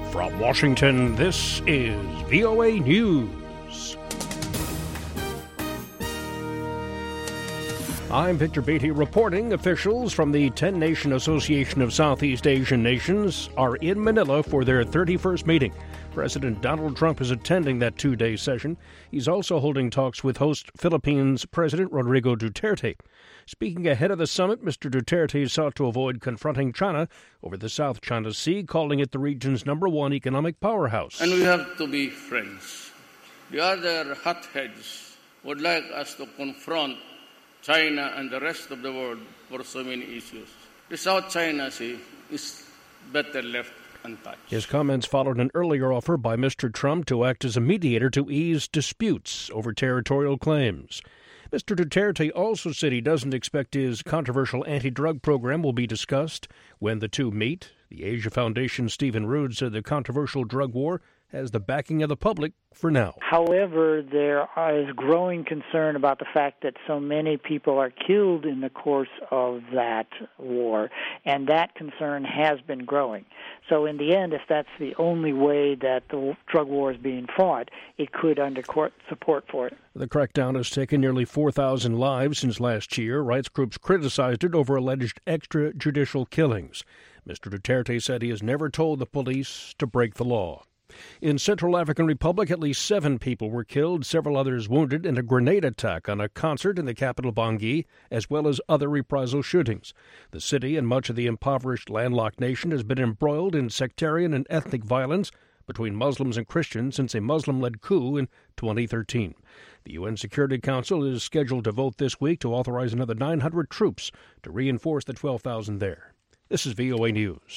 From Washington, this is VOA News. I'm Victor Beatty reporting. Officials from the 10-Nation Association of Southeast Asian Nations are in Manila for their 31st meeting. President Donald Trump is attending that two-day session. He's also holding talks with host Philippines President Rodrigo Duterte. Speaking ahead of the summit, Mr. Duterte sought to avoid confronting China over the South China Sea, calling it the region's #1 economic powerhouse. And we have to be friends. The other hotheads would like us to confront China and the rest of the world for so many issues. The South China Sea is better left untouched. His comments followed an earlier offer by Mr. Trump to act as a mediator to ease disputes over territorial claims. Mr. Duterte also said he doesn't expect his controversial anti-drug program will be discussed when the two meet. The Asia Foundation's Stephen Rood said the controversial drug war has the backing of the public for now. However, there is growing concern about the fact that so many people are killed in the course of that war, and that concern has been growing. So in the end, if that's the only way that the drug war is being fought, it could undercut support for it. The crackdown has taken nearly 4,000 lives since last year. Rights groups criticized it over alleged extrajudicial killings. Mr. Duterte said he has never told the police to break the law. In Central African Republic, at least 7 people were killed, several others wounded in a grenade attack on a concert in the capital Bangui, as well as other reprisal shootings. The city and much of the impoverished landlocked nation has been embroiled in sectarian and ethnic violence between Muslims and Christians since a Muslim-led coup in 2013. The UN Security Council is scheduled to vote this week to authorize another 900 troops to reinforce the 12,000 there. This is VOA News.